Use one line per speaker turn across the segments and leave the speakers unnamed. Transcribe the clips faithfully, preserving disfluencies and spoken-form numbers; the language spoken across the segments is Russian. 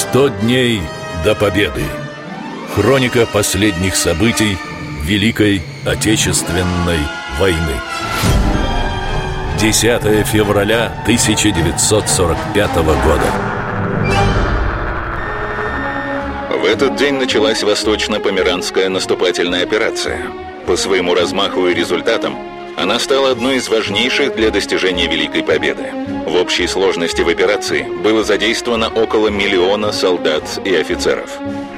сто дней до победы. Хроника последних событий Великой Отечественной войны. десятое февраля тысяча девятьсот сорок пятого года.
В этот день началась Восточно-Померанская наступательная операция. По своему размаху и результатам она стала одной из важнейших для достижения Великой Победы. В общей сложности в операции было задействовано около миллиона солдат и офицеров.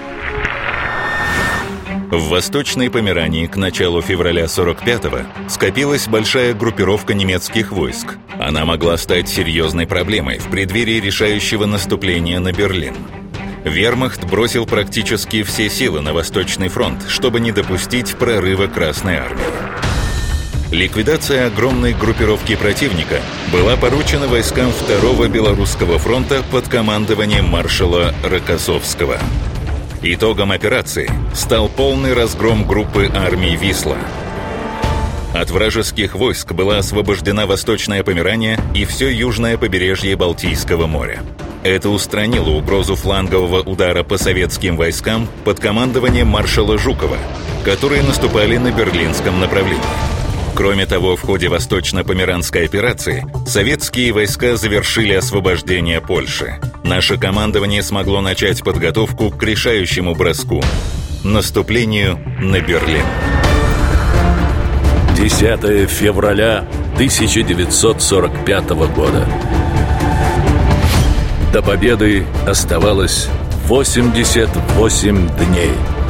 В Восточной Померании к началу февраля сорок пятого скопилась большая группировка немецких войск. Она могла стать серьезной проблемой в преддверии решающего наступления на Берлин. Вермахт бросил практически все силы на Восточный фронт, чтобы не допустить прорыва Красной армии. Ликвидация огромной группировки противника была поручена войскам Второго Белорусского фронта под командованием маршала Рокоссовского. Итогом операции стал полный разгром группы армий «Висла». От вражеских войск была освобождена Восточная Померания и все южное побережье Балтийского моря. Это устранило угрозу флангового удара по советским войскам под командованием маршала Жукова, которые наступали на берлинском направлении. Кроме того, в ходе Восточно-Померанской операции советские войска завершили освобождение Польши. Наше командование смогло начать подготовку к решающему броску – наступлению на Берлин.
десятое февраля тысяча девятьсот сорок пятого года. До победы оставалось восемьдесят восемь дней.